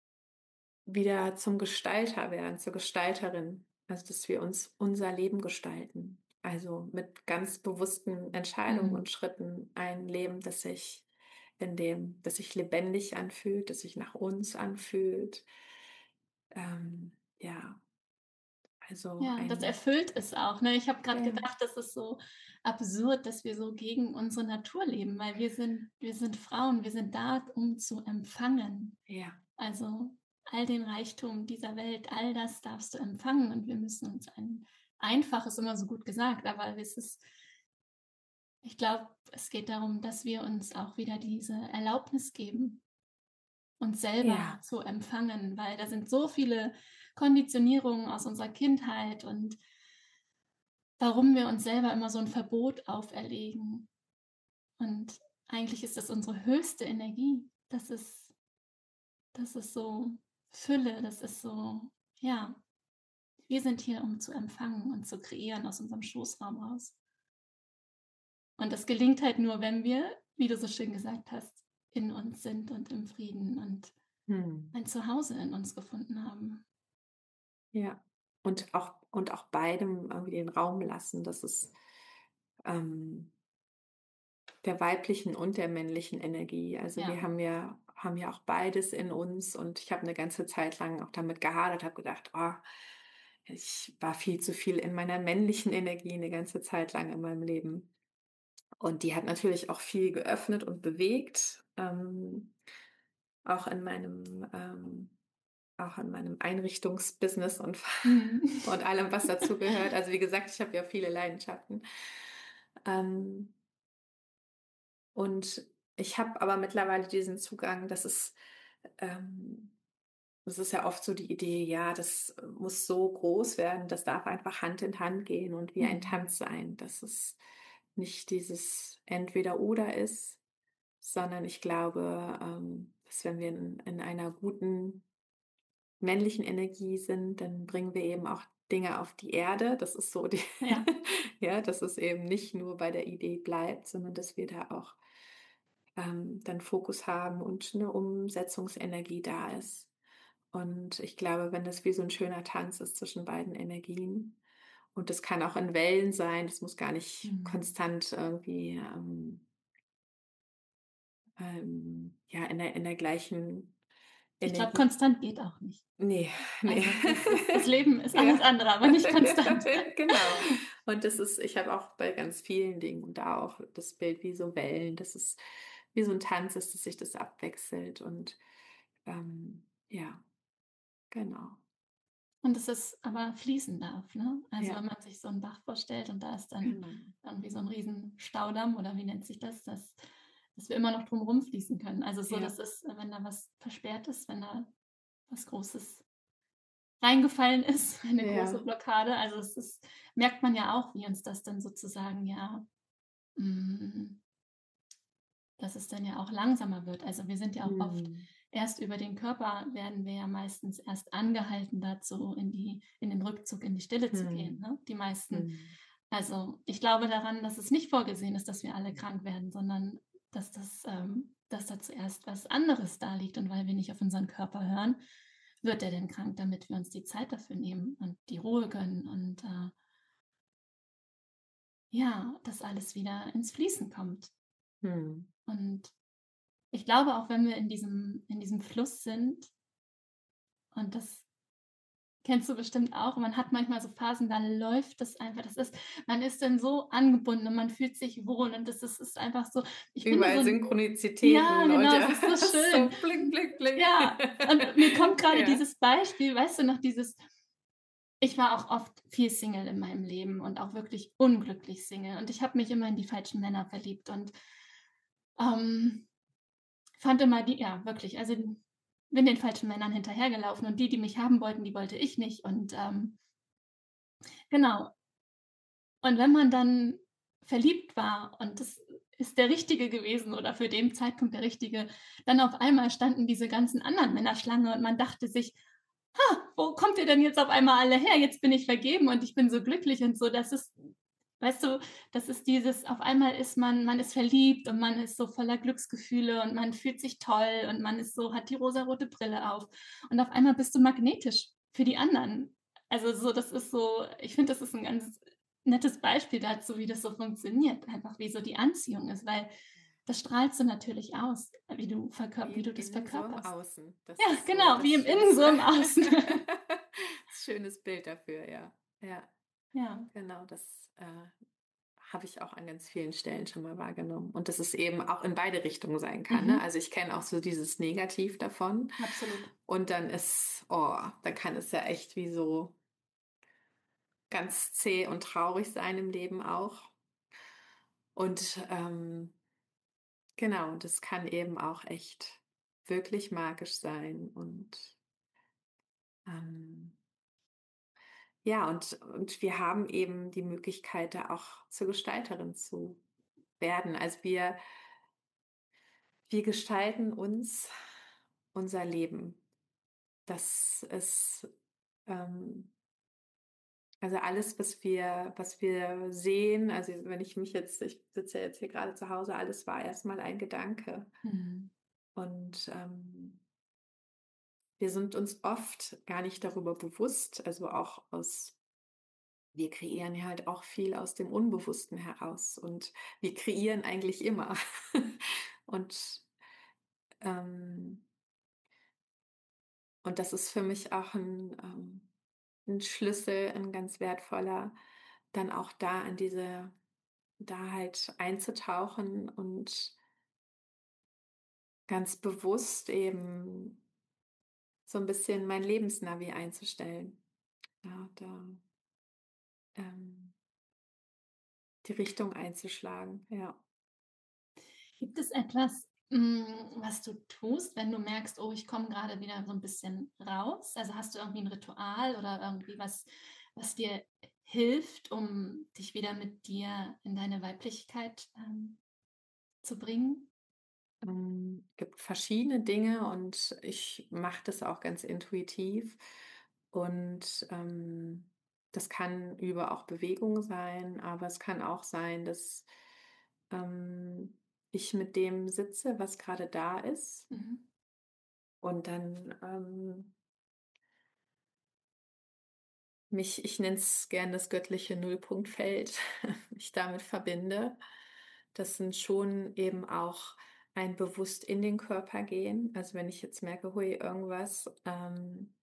wieder zum Gestalter werden, zur Gestalterin. Also, dass wir uns unser Leben gestalten. Also, mit ganz bewussten Entscheidungen Mhm. und Schritten ein Leben, das sich in dem das sich lebendig anfühlt, das sich nach uns anfühlt. Ähm, ja, also Ja, das ein erfüllt es auch, ne? Ich habe grad ja, gedacht, das ist so absurd, dass wir so gegen unsere Natur leben, weil wir sind wir sind Frauen, wir sind da, um zu empfangen. ja, Also, all den Reichtum dieser Welt, all das darfst du empfangen und wir müssen uns ein einfach ist immer so gut gesagt, aber es ist ich glaube, es geht darum, dass wir uns auch wieder diese Erlaubnis geben, uns selber ja, zu empfangen, weil da sind so viele Konditionierungen aus unserer Kindheit und warum wir uns selber immer so 'n Verbot auferlegen. Und eigentlich ist das unsere höchste Energie. Das ist das ist so Fülle, das ist so ja, wir sind hier, um zu empfangen und zu kreieren aus unserem Schoßraum raus. Und das gelingt halt nur, wenn wir, wie du so schön gesagt hast, in uns sind und im Frieden und mhm, ein Zuhause in uns gefunden haben. ja. Und auch und auch beidem irgendwie den Raum lassen, dass es, ähm der weiblichen und der männlichen Energie. Also, wir Ja. haben ja haben ja auch beides in uns und ich habe eine ganze Zeit lang auch damit gehadert, habe gedacht: „Oh, ich war viel zu viel in meiner männlichen Energie eine ganze Zeit lang in meinem Leben.“ Und die hat natürlich auch viel geöffnet und bewegt, ähm, auch in meinem ähm, auch in meinem Einrichtungsbusiness und Mhm. und allem, was dazugehört. Also, wie gesagt, ich habe ja viele Leidenschaften. Ähm Und ich habe aber mittlerweile diesen Zugang, dass es ähm, es ist ja oft so die Idee, ja, das muss so groß werden, das darf einfach Hand in Hand gehen und wie ein Mhm. Tanz sein, dass es nicht dieses Entweder-Oder ist, sondern ich glaube, ähm, dass wenn wir in in einer guten männlichen Energie sind, dann bringen wir eben auch Dinge auf die Erde. Das ist so die Ja. ja, dass es eben nicht nur bei der Idee bleibt, sondern dass wir da auch ähm, dann Fokus haben und eine Umsetzungsenergie da ist. Und ich glaube, wenn das wie so ein schöner Tanz ist zwischen beiden Energien und das kann auch in Wellen sein, das muss gar nicht Mhm. konstant irgendwie, ähm, ähm, ja, in der in der gleichen Ich glaube, Energie. konstant geht auch nicht. Ne, ne. Also, das ist das Leben ist Ja, alles andere, aber nicht konstant. genau. Und das ist ich habe auch bei ganz vielen Dingen da auch das Bild wie so Wellen, dass es wie so 'n Tanz ist, dass sich das abwechselt und, ähm, ja, genau. Und dass es aber fließen darf, ne? Also, Ja, wenn man sich so 'n Bach vorstellt und da ist dann genau. irgendwie so 'n riesen Staudamm oder wie nennt sich das, dass dass wir immer noch drum rumfließen können. Also, so, Ja. das ist, wenn da was versperrt ist, wenn da was Großes reingefallen ist, eine große Ja. Blockade. Also, es ist merkt man ja auch, wie uns das dann sozusagen ja, hm dass es dann ja auch langsamer wird. Also, wir sind ja auch oft Mhm. erst über den Körper werden wir ja meistens erst angehalten dazu, in die in den Rückzug, in die Stille zu gehen, Mhm. ne? Die meisten. Mhm. Also, ich glaube daran, dass es nicht vorgesehen ist, dass wir alle krank werden, sondern dass das ähm, dass da zuerst was anderes da liegt und weil wir nicht auf unseren Körper hören, wird er denn krank, damit wir uns die Zeit dafür nehmen und die Ruhe gönnen und, äh, ja, dass alles wieder ins Fließen kommt. Mhm. Und ich glaube, auch wenn wir in diesem in diesem Fluss sind und das kennst du bestimmt auch, man hat manchmal so Phasen, da läuft das einfach. Das ist man ist dann so angebunden und man fühlt sich wohl und das ist ist einfach so ich finde so Überall 'n ja, Synchronizitäten und genau, es ja, ist so so schön. blink, blink, blink. Ja, und mir kommt grade Ja. dieses Beispiel, weißt du noch, dieses ich war auch oft viel Single in meinem Leben und auch wirklich unglücklich Single und ich habe mich immer in die falschen Männer verliebt und, ähm, fand immer die ja, wirklich, also bin den falschen Männern hinterhergelaufen und die, die mich haben wollten, die wollte ich nicht und, ähm genau. Und wenn man dann verliebt war und das ist der Richtige gewesen oder für den Zeitpunkt der Richtige, dann auf einmal standen diese ganzen anderen Männer Schlange und man dachte sich: „Ha, wo kommt ihr denn jetzt auf einmal alle her? Jetzt bin ich vergeben und ich bin so glücklich und so." Das ist weißt du, das ist dieses auf einmal ist man man ist verliebt und man ist so voller Glücksgefühle und man fühlt sich toll und man ist so hat die rosarote Brille auf und auf einmal bist du magnetisch für die anderen. Also, so das ist so ich finde, das ist 'n ganz nettes Beispiel dazu, wie das so funktioniert, einfach wie so die Anziehung ist, weil das strahlst du natürlich aus, wie du verkörp Wie wie im du das Innen, so im verkörperst. Außen. Das Ja, ist so genau, wie das im Innen, so schönste im Außen. schönes Bild dafür, ja. Ja, Ja. genau, das, äh, habe ich auch an ganz vielen Stellen schon mal wahrgenommen. Und dass es eben auch in beide Richtungen sein kann, ne? Mhm. Also, ich kenne auch so dieses Negativ davon Absolut. und dann ist oh, dann kann es ja echt wie so ganz zäh und traurig sein im Leben auch. Und, ähm, genau, und es kann eben auch echt wirklich magisch sein und, ähm ja, und und wir haben eben die Möglichkeit, da auch zur Gestalterin zu werden. Also, wir wir gestalten uns unser Leben. Das ist, ähm also, alles, was wir was wir sehen, also, wenn ich mich jetzt ich sitze ja jetzt hier gerade zu Hause, alles war erst mal ein Gedanke. Mhm. Und, ähm, wir sind uns oft gar nicht darüber bewusst, also, auch aus wir kreieren ja halt auch viel aus dem Unbewussten heraus und wir kreieren eigentlich immer. Und, ähm und das ist für mich auch 'n, ähm 'n Schlüssel, 'n ganz wertvoller, dann auch da in diese da halt einzutauchen und ganz bewusst eben so 'n bisschen mein Lebensnavi einzustellen. Ja, da, ähm die Richtung einzuschlagen, ja. Gibt es etwas, hm, was du tust, wenn du merkst: „Oh, ich komme grade wieder so 'n bisschen raus?" Also, hast du irgendwie 'n Ritual oder irgendwie was, was dir hilft, um dich wieder mit dir in deine Weiblichkeit, ähm, zu bringen? Ähm, gibt verschiedene Dinge und ich mache das auch ganz intuitiv. Und, ähm, das kann über auch Bewegung sein, aber es kann auch sein, dass, ähm, ich mit dem sitze, was grade da ist Mhm. und dann, ähm mich ich nenne es gern das göttliche Nullpunktfeld, mich damit verbinde. Das sind schon eben auch ein bewusst in den Körper gehen. Also, wenn ich jetzt merke: „Hui, irgendwas, ähm“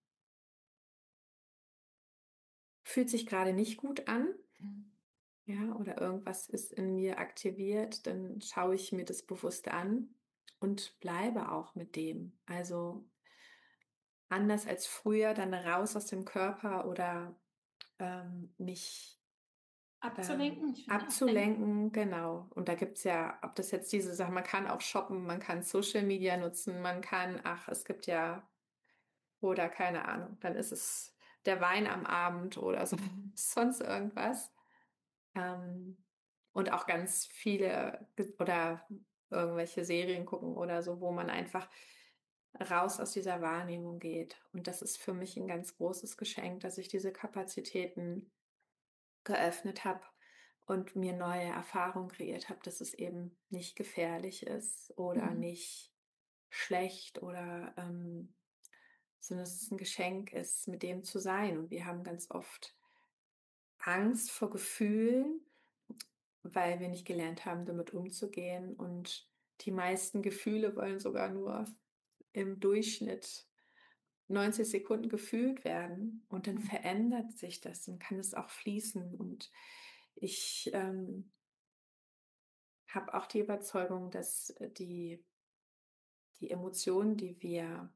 „fühlt sich grade nicht gut an“, Mhm. ja, oder irgendwas ist in mir aktiviert, dann schaue ich mir das bewusst an und bleibe auch mit dem. Also anders als früher dann raus aus dem Körper oder, ähm, mich Ähm, Abzulenken? Ich finde ablenken. abzulenken, genau. Und da gibt's ja ob das jetzt diese Sachen man kann auch shoppen, man kann Social Media nutzen, man kann ach, es gibt ja oder keine Ahnung, dann ist es der Wein am Abend oder so Mhm. sonst irgendwas. Ähm, und auch ganz viele ge oder irgendwelche Serien gucken oder so, wo man einfach raus aus dieser Wahrnehmung geht. Und das ist für mich 'n ganz großes Geschenk, dass ich diese Kapazitäten geöffnet habe und mir neue Erfahrungen kreiert habe, dass es eben nicht gefährlich ist oder Mhm. nicht schlecht oder, ähm sondern dass es 'n Geschenk ist, mit dem zu sein. Und wir haben ganz oft Angst vor Gefühlen, weil wir nicht gelernt haben, damit umzugehen. Und die meisten Gefühle wollen sogar nur im Durchschnitt neunzig Sekunden gefühlt werden und dann Mhm. verändert sich das, dann kann es auch fließen. Und ich, ähm habe auch die Überzeugung, dass, äh, die die Emotionen, die wir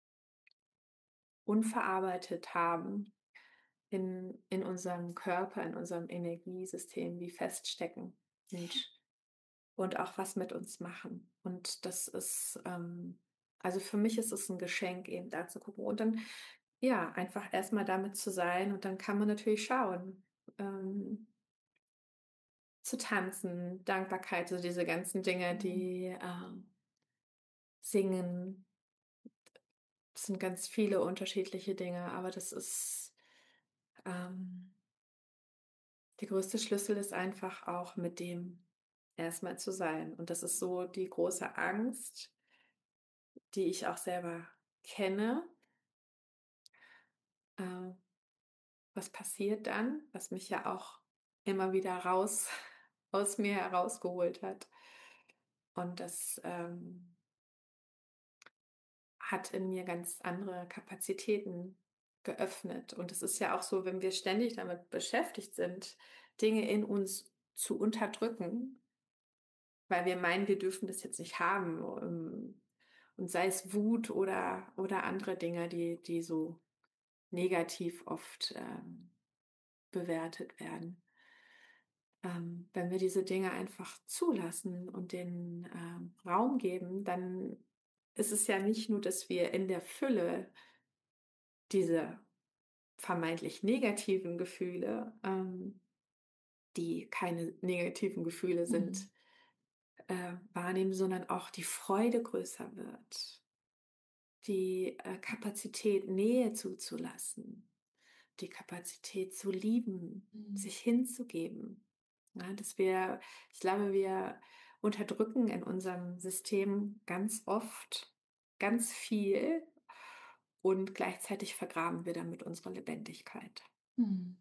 unverarbeitet haben, in in unserem Körper, in unserem Energiesystem wie feststecken und und auch was mit uns machen. Und das ist, ähm Also, für mich ist es ein Geschenk, eben da zu gucken und dann, ja, einfach erst mal damit zu sein und dann kann man natürlich schauen, ähm, zu tanzen, Dankbarkeit, so diese ganzen Dinge, Mhm. die, ähm singen. Es sind ganz viele unterschiedliche Dinge, aber das ist, ähm der größte Schlüssel ist einfach auch mit dem erstmal zu sein. Und das ist so die große Angst, die ich auch selber kenne. Äh, Was passiert dann? Was mich ja auch immer wieder raus aus mir herausgeholt hat. Und das, ähm, hat in mir ganz andere Kapazitäten geöffnet. Und es ist ja auch so, wenn wir ständig damit beschäftigt sind, Dinge in uns zu unterdrücken, weil wir meinen, wir dürfen das jetzt nicht haben, ähm, und sei es Wut oder oder andere Dinge, die die so negativ oft, ähm, bewertet werden. Ähm, wenn wir diese Dinge einfach zulassen und den, ähm, Raum geben, dann ist es ja nicht nur, dass wir in der Fülle diese vermeintlich negativen Gefühle, ähm, die keine negativen Gefühle Mhm. sind, äh, wahrnehmen, sondern auch die Freude größer wird, die äh, Kapazität, Nähe zuzulassen, die Kapazität zu lieben, Mhm. sich hinzugeben. Ja, dass wir, ich glaube, wir unterdrücken in unserem System ganz oft ganz viel und gleichzeitig vergraben wir damit unsere Lebendigkeit. Mhm.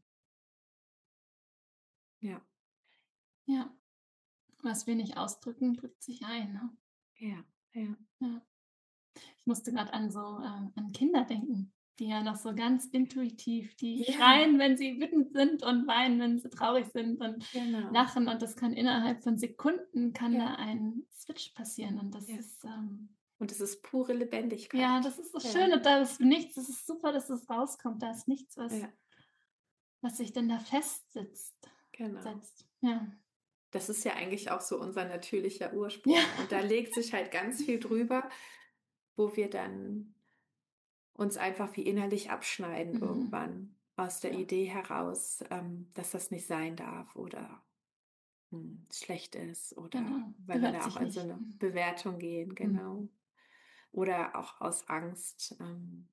Ja, Ja, was wir nicht ausdrücken, drückt sich ein, ne? ja, ja. Ja. Ich musste gerade an so, ähm an Kinder denken, die ja noch so ganz intuitiv die Ja, schreien, wenn sie wütend sind und weinen, wenn sie traurig sind und genau. lachen und das kann innerhalb von Sekunden kann Ja, da ein Switch passieren und das ja. ist, ähm Und es ist pure ja, Lebendigkeit. das ist so Ja, schön und da ist nichts, das ist super, dass das rauskommt. Da ist nichts, was ja, was sich denn da festsitzt genau. setzt. Ja. Das ist ja eigentlich auch so unser natürlicher Ja. Ursprung. Und da legt sich halt ganz viel drüber, wo wir dann uns einfach wie innerlich abschneiden Mhm. irgendwann aus der Ja, Idee heraus, ähm, dass das nicht sein darf oder hm, schlecht ist oder genau. weil wir Gehört da auch sich in so nicht. eine Mhm. Bewertung gehen, Mhm. genau. Oder auch aus Angst, ähm,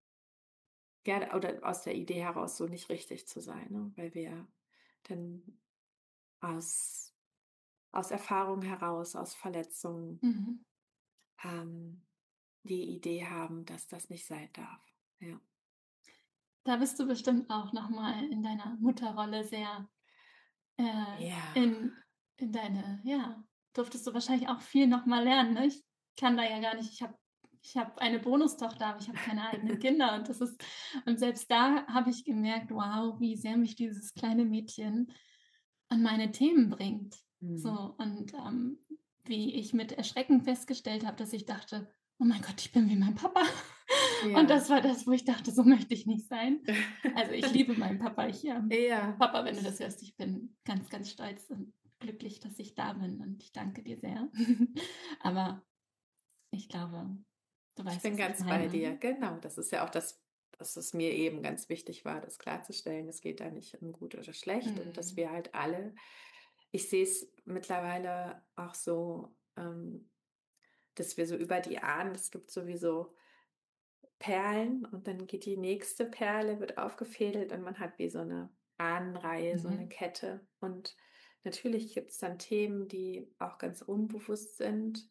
ja, oder aus der Idee heraus, so nicht richtig zu sein, ne? Weil wir dann aus, aus Erfahrung heraus, aus Verletzungen, Mhm. ähm, die Idee haben, dass das nicht sein darf. Ja. Da bist du bestimmt auch noch mal in deiner Mutterrolle sehr, äh, Ja. in in deine ja, durftest du wahrscheinlich auch viel noch mal lernen, ne? Ich kann da ja gar nicht ich habe ich habe eine Bonustochter, aber ich habe keine eigenen Kinder und das ist und selbst da habe ich gemerkt: „Wow, wie sehr mich dieses kleine Mädchen an meine Themen bringt." So, Mhm. und, ähm, wie ich mit Erschrecken festgestellt habe, dass ich dachte: „Oh mein Gott, ich bin wie mein Papa." Und Ja. das war das, wo ich dachte: „So möchte ich nicht sein." Also, ich liebe meinen Papa. Ich, ähm Ja, Papa, wenn du ich das hörst, ich bin ganz, ganz stolz und glücklich, dass ich da bin und ich danke dir sehr. Aber ich glaube, du ich weißt, bin was ich ganz bei meine. dir. Genau, das ist ja auch das, dass es mir eben ganz wichtig war, das klarzustellen. Es geht da nicht um gut oder schlecht und dass Mhm. wir halt alle, ich sehe es mittlerweile auch so, ähm, dass wir so über die Ahnen, es gibt sowieso Perlen und dann geht die nächste Perle, wird aufgefädelt und man hat wie so eine Ahnenreihe, so eine Mhm. Kette. Und natürlich gibt es dann Themen, die auch ganz unbewusst sind.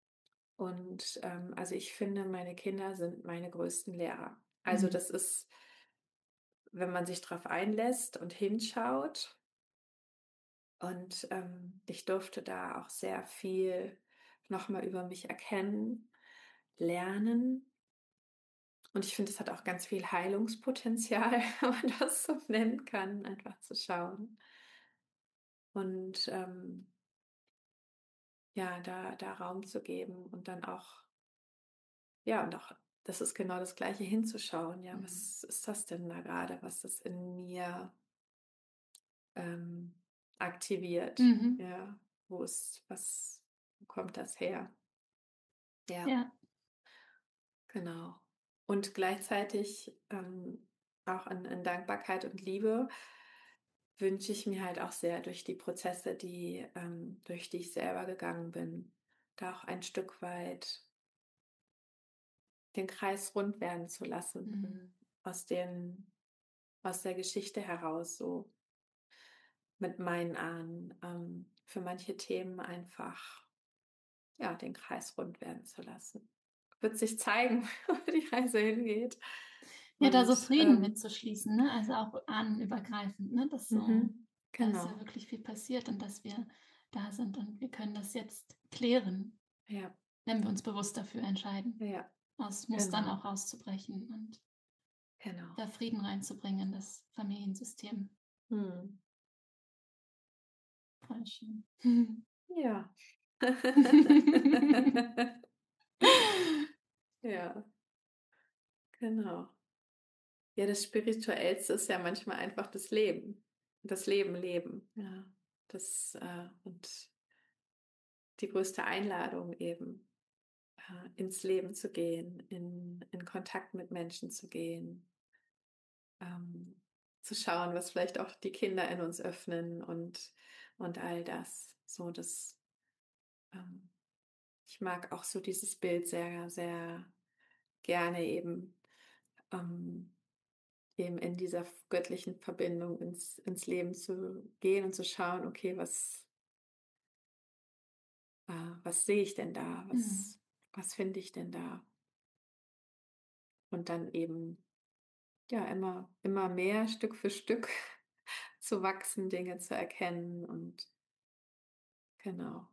Und ähm, also ich finde, meine Kinder sind meine größten Lehrer. Also Mhm. das ist, wenn man sich darauf einlässt und hinschaut. Und ähm, ich durfte da auch sehr viel nochmal über mich erkennen, lernen. Und ich finde, es hat auch ganz viel Heilungspotenzial, wenn man das so nennen kann, einfach zu schauen. Und ähm, ja, da, da Raum zu geben und dann auch, ja, und auch, das ist genau das Gleiche hinzuschauen. Ja, Mhm. was ist das denn da gerade, was das in mir ähm, aktiviert? Mhm. Ja, wo ist, was, wo kommt das her? Ja, Ja. genau. Und gleichzeitig, ähm, auch in in Dankbarkeit und Liebe wünsche ich mir halt auch sehr durch die Prozesse, die ähm, durch die ich selber gegangen bin, da auch ein Stück weit den Kreis rund werden zu lassen, Mhm. hm, aus den aus der Geschichte heraus so mit meinen Ahnen, ähm, für manche Themen einfach, ja, den Kreis rund werden zu lassen. Wird sich zeigen, wo die Reise hingeht. Ja, da so Und, Frieden ähm mitzuschließen, ne? Also auch ahnenübergreifend, ne? Dass so mhm, da ist ja genau. wirklich viel passiert und dass wir da sind und wir können das jetzt klären, Ja, wenn wir uns bewusst dafür entscheiden, ja, aus Mustern genau, auch rauszubrechen und genau. da Frieden reinzubringen in das Familiensystem. Mhm. Voll schön. Ja. Ja, genau. Ja, das Spirituellste ist ja manchmal einfach das Leben. Das Leben leben, ja. Das, äh und die größte Einladung eben, äh, ins Leben zu gehen, in in Kontakt mit Menschen zu gehen, ähm, zu schauen, was vielleicht auch die Kinder in uns öffnen und und all das. So das, ähm ich mag auch so dieses Bild sehr, sehr gerne eben, ähm eben in dieser f göttlichen Verbindung ins ins Leben zu gehen und zu schauen: „Okay, was äh, was sehe ich denn da? Mhm. Was was finde ich denn da?“ Und dann eben, ja, immer immer mehr Stück für Stück zu wachsen, Dinge zu erkennen und genau.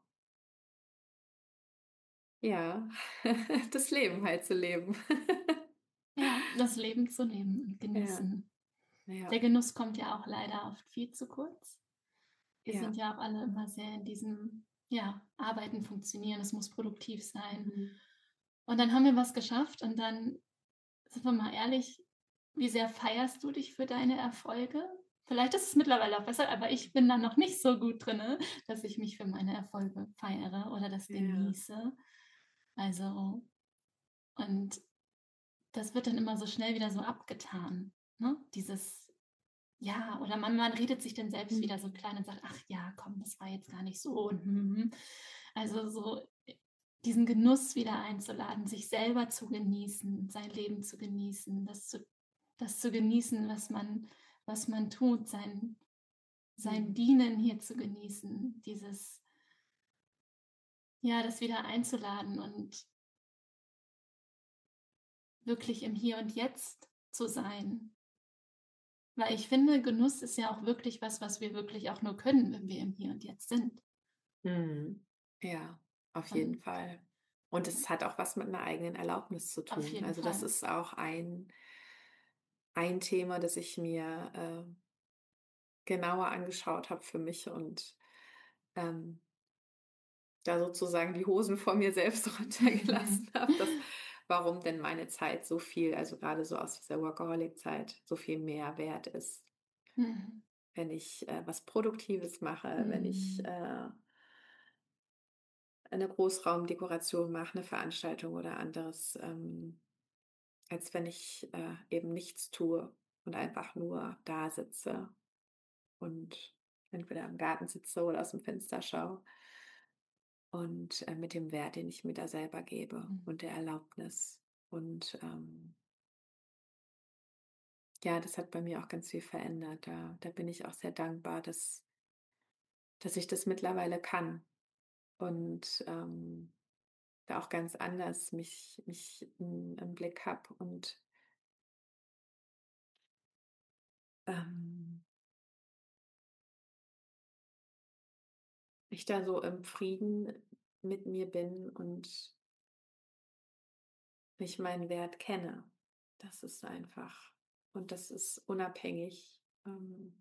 Ja, das Leben halt zu leben. Ja, das Leben zu nehmen und Ja, genießen. Der ja, Genuss kommt ja auch leider oft viel zu kurz. Wir sind ja. ja auch alle immer sehr in diesem, ja, Arbeiten, Funktionieren, es muss produktiv sein. Mhm. Und dann haben wir was geschafft und dann, sind wir mal ehrlich, wie sehr feierst du dich für deine Erfolge? Vielleicht ist es mittlerweile auch besser, aber ich bin da noch nicht so gut drinne, dass ich mich für meine Erfolge feiere oder das Ja. genieße. Also, und das wird dann immer so schnell wieder so abgetan, ne? Dieses ja, oder man man redet sich dann selbst wieder so Mhm. klein und sagt: „Ach ja, komm, das war jetzt gar nicht so und mhm, mhm.“ Also, so, äh, diesen Genuss wieder einzuladen, sich selber zu genießen, sein Leben zu genießen, das zu das zu genießen, was man was man tut, sein sein Mhm. Dienen hier zu genießen, dieses ja, das wieder einzuladen und wirklich im Hier und Jetzt zu sein. Weil ich finde, Genuss ist ja auch wirklich was, was wir wirklich auch nur können, wenn wir im Hier und Jetzt sind. Mhm. Ja, auf jeden Und Fall. Und es hat auch was mit einer eigenen Erlaubnis zu auf tun. jeden Also, das Fall. ist auch ein ein Thema, das ich mir, äh, genauer angeschaut habe für mich und, ähm, da sozusagen die Hosen vor mir selbst runtergelassen habe, dass warum denn meine Zeit so viel also, gerade so aus dieser Workaholic-Zeit so viel mehr wert ist, Mhm. wenn ich, äh, was Produktives mache, wenn ich, Mhm. äh eine Großraumdekoration mache, eine Veranstaltung oder anderes, ähm, als wenn ich, äh, eben nichts tue und einfach nur da sitze und entweder im Garten sitze oder aus dem Fenster schaue und, äh, mit dem Wert, den ich mir da selber gebe Mhm. und der Erlaubnis. Und, ähm, ja, das hat bei mir auch ganz viel verändert. Da da bin ich auch sehr dankbar, dass dass ich das mittlerweile kann und, ähm, da auch ganz anders mich mich im im Blick habe und Ähm, ich da so im Frieden mit mir bin und ich meinen Wert kenne. Das ist einfach und das ist unabhängig, ähm,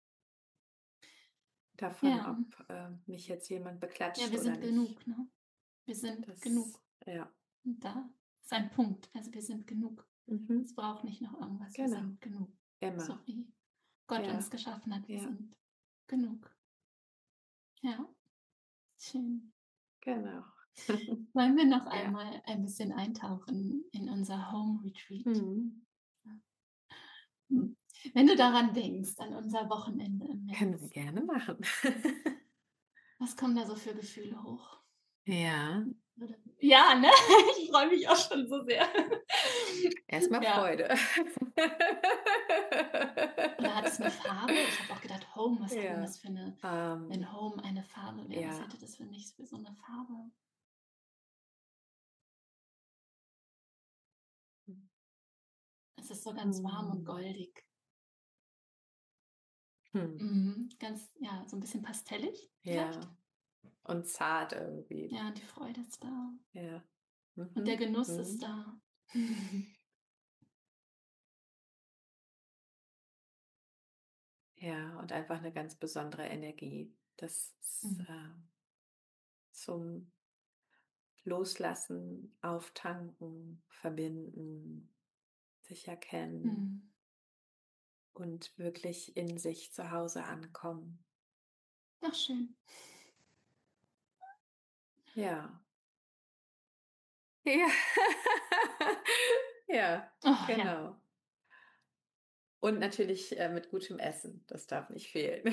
davon, Ja. ob, äh, mich jetzt jemand Ja, beklatscht wir oder sind nicht. genug, ne? Wir sind Das genug. ja. Und da ist ein Punkt. Also, wir sind genug. Es Mhm. braucht nicht noch irgendwas. Wir Genau. sind genug. So Immer. wie Gott uns Ja. geschaffen hat. Wir Ja. sind genug. Ja, schön. Genau. Wollen wir noch Ja. einmal ein bisschen eintauchen in unser Home Retreat? Mhm. Hm. Wenn du daran denkst, an unser Wochenende im Können wir März, gerne machen. was kommen da so für Gefühle hoch? Ja, Oder ja, ne? Ich freue mich auch schon so sehr. erstmal Ja. Freude. Oder hat es 'ne Farbe? Ich habe auch gedacht, Home, was hat denn Ja, das für 'ne, ähm, wenn Home eine Farbe wäre, was ja. hätte das für mich für so 'ne Farbe? Es ist so ganz warm und Mhm. goldig. Hm. Mhm, ganz ja, so 'n bisschen pastellig vielleicht? Ja, und zart irgendwie. Ja, die Freude ist da Ja. und der Mhm. Genuss ist Mhm. da. Ja, und einfach eine ganz besondere Energie. Das ist, Mhm. äh, zum Loslassen, Auftanken, Verbinden, sich erkennen Mhm. und wirklich in sich zu Hause ankommen. Ach schön. Ja. Ja. Ja, Oh ja. genau. Und natürlich, äh, mit gutem Essen, das darf nicht fehlen.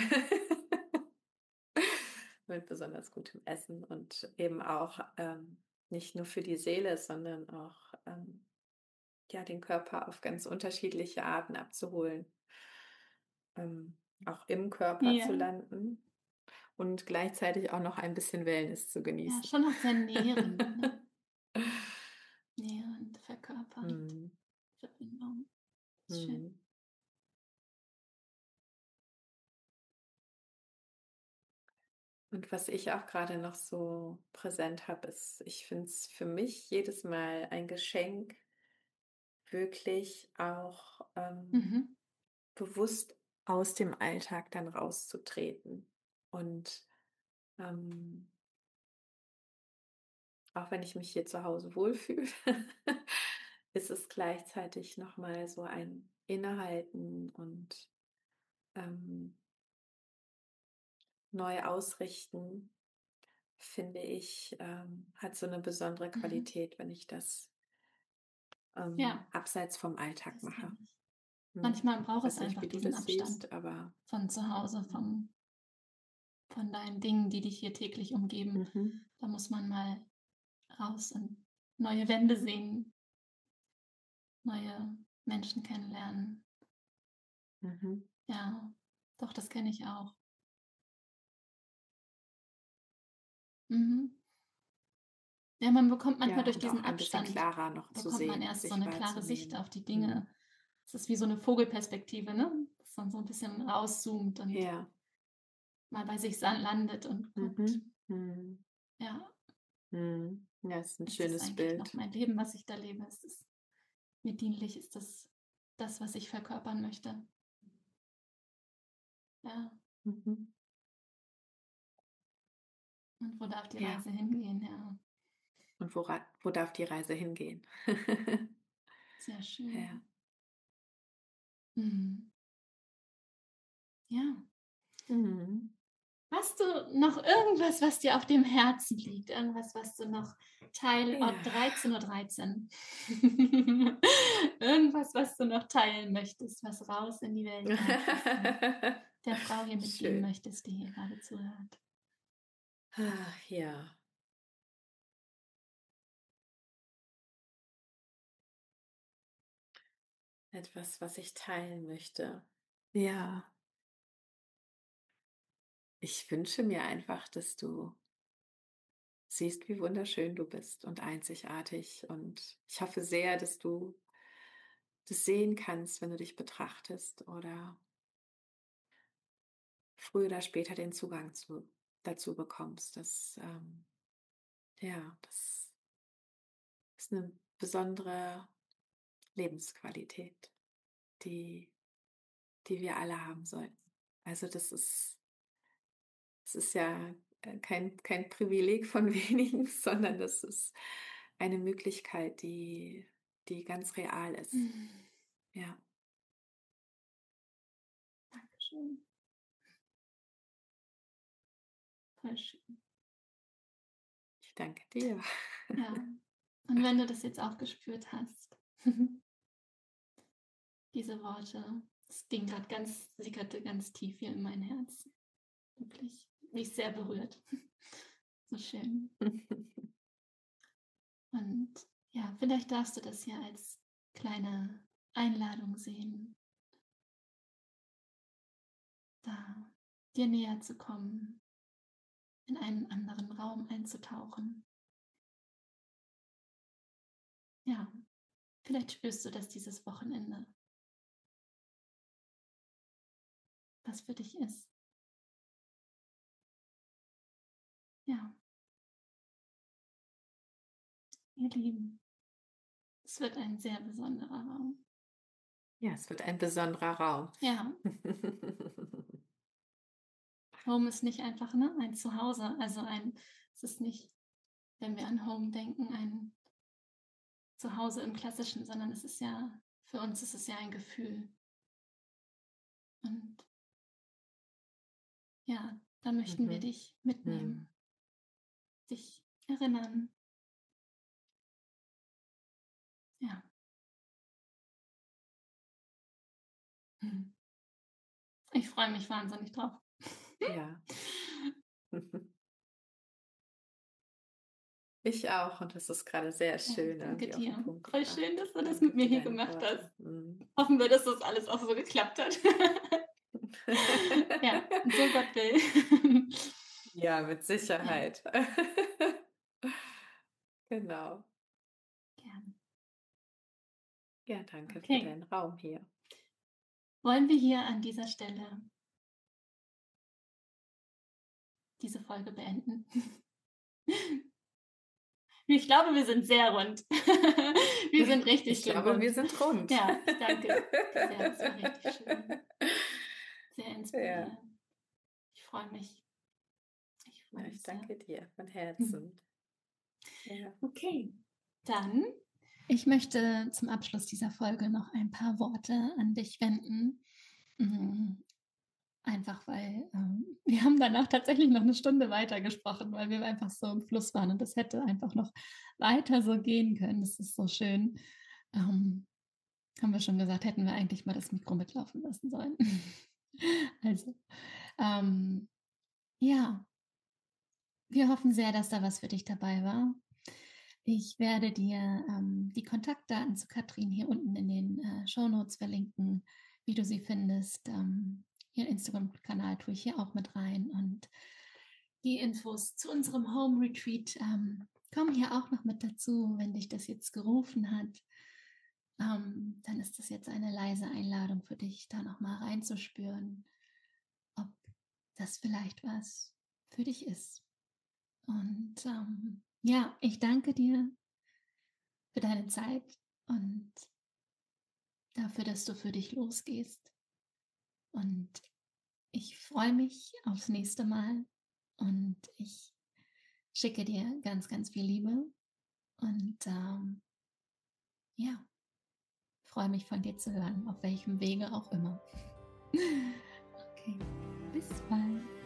Mit besonders gutem Essen und eben auch, ähm, nicht nur für die Seele, sondern auch, ähm, ja, den Körper auf ganz unterschiedliche Arten abzuholen, ähm, auch im Körper zu Ja. landen und gleichzeitig auch noch ein bisschen Wellness zu Ja, genießen. schon auch sehr nährend, ne? Nährend, verkörpernd, Mhm, Verbindung. Ist schön. mhm. Und was ich auch gerade noch so präsent habe, ist, ich finde es für mich jedes Mal ein Geschenk, wirklich auch, ähm, Mhm. bewusst aus dem Alltag dann rauszutreten. Und, ähm, auch wenn ich mich hier zu Hause wohlfühle, ist es gleichzeitig noch mal so ein Innehalten und, ähm, neu ausrichten, finde ich, ähm, hat so eine besondere Mhm. Qualität, wenn ich das, ähm, Ja, abseits vom Alltag das mache. kenne ich. Mhm. Manchmal braucht es Weiß nicht, einfach wie du diesen das Abstand siehst, aber von zu Hause, vom von deinen Dingen, die dich hier täglich umgeben. mhm, Da muss man mal raus und neue Wände sehen, neue Menschen kennenlernen. mhm. Ja, doch, das kenne ich auch. Mhm. Ja, man bekommt manchmal Ja, durch und auch diesen ein bisschen Abstand klarer noch zu bekommt man sehen, erst so sich 'ne klare Sicht wahrzunehmen. auf die Mhm. Dinge. Es ist wie so 'ne Vogelperspektive, ne? Dass man so 'n bisschen rauszoomt und Ja. mal bei sich sa landet und guckt, Mhm. Mhm. ja, Mhm. Ja, ist 'n ist das schönes eigentlich noch Bild. mein Leben, was ich da lebe? Ist es mir dienlich? Ist das das, was ich verkörpern möchte? Ja, Mhm. und wo darf die Ja. Reise hingehen? Ja, Und wora wo darf die Reise hingehen? sehr Ja. schön. Mhm. Ja. Mhm. Hast du noch irgendwas, was dir auf dem Herzen liegt? Irgendwas, was du noch teil oh, Ja. dreizehn Uhr dreizehn. Irgendwas, was du noch teilen möchtest, was raus in die Welt darf, was du der Frau hier mitgeben Schön. möchtest, die hier gerade zuhört? Ah, ja. Etwas, was ich teilen möchte. Ja, ich wünsche mir einfach, dass du siehst, wie wunderschön du bist und einzigartig. Und ich hoffe sehr, dass du das sehen kannst, wenn du dich betrachtest oder früher oder später den Zugang zu, dazu bekommst. Das, ähm, ja, das ist eine besondere Lebensqualität, die, die wir alle haben sollten. Also das ist, das ist ja äh, kein, kein Privileg von wenigen, sondern das ist eine Möglichkeit, die, die ganz real ist. Mhm. Ja. Dankeschön. Voll schön. Ich danke dir. Ja, und wenn du das jetzt auch gespürt hast, diese Worte, das ging gerade ganz, sickerte ganz tief hier in mein Herz. Wirklich, mich sehr berührt. So schön. Und ja, vielleicht darfst du das hier als kleine Einladung sehen, da dir näher zu kommen, in einen anderen Raum einzutauchen. Ja, vielleicht spürst du, dass dieses Wochenende was für dich ist. Ja, ihr Lieben, es wird ein sehr besonderer Raum. Ja, es wird ein besonderer Raum. Ja, Home ist nicht einfach, ne, ein Zuhause. Also ein, es ist nicht, wenn wir an Home denken, ein Zuhause im Klassischen, sondern es ist ja, für uns ist es ja ein Gefühl. Und ja, da möchten wir Mhm. dich mitnehmen, Mhm. dich erinnern. Ja. Hm. Ich freue mich wahnsinnig drauf. Ja. Ich auch und das ist gerade sehr Ja, schön danke irgendwie auf den dir. Punkt Voll gebracht. schön, dass du das mit Danke mir für hier deine gemacht hast. Worte. Mhm. Hoffen wir, dass das alles auch so geklappt hat. Ja, so Gott will. Ja, mit Ja, Sicherheit. Genau. gerne. Ja, danke für Okay. deinen Raum hier. Wollen wir hier an dieser Stelle diese Folge beenden? Ich glaube, wir sind sehr rund. Wir sind richtig Ich schön glaube, wir rund. sind rund. Ja, ich danke dir sehr. Das war richtig schön. Sehr Ja, inspirierend. Ich freue mich. Ich ja, freue ich mich sehr. danke dir von Hm. Herzen. Ja. Okay, dann. Ich möchte zum Abschluss dieser Folge noch ein paar Worte an dich wenden. Mm, Einfach weil ähm, wir haben danach tatsächlich noch eine Stunde weiter gesprochen, weil wir einfach so im Fluss waren und das hätte einfach noch weiter so gehen können. Das ist so schön. Ähm, haben wir schon gesagt, hätten wir eigentlich mal das Mikro mitlaufen lassen sollen. Also, ähm, ja, wir hoffen sehr, dass da was für dich dabei war. Ich werde dir ähm, die Kontaktdaten zu Katrin hier unten in den äh, Shownotes verlinken, wie du sie findest. Ähm, ihren Instagram-Kanal tue ich hier auch mit rein und die Infos zu unserem Home Retreat ähm, kommen hier auch noch mit dazu, wenn dich das jetzt gerufen hat. Ähm, dann ist das jetzt eine leise Einladung für dich, da nochmal reinzuspüren, ob das vielleicht was für dich ist. Und ähm, ja, ich danke dir für deine Zeit und dafür, dass du für dich losgehst. Und ich freue mich aufs nächste Mal und ich schicke dir ganz, ganz viel Liebe und ähm, ja, freue mich von dir zu hören, auf welchem Wege auch immer. Okay, bis bald.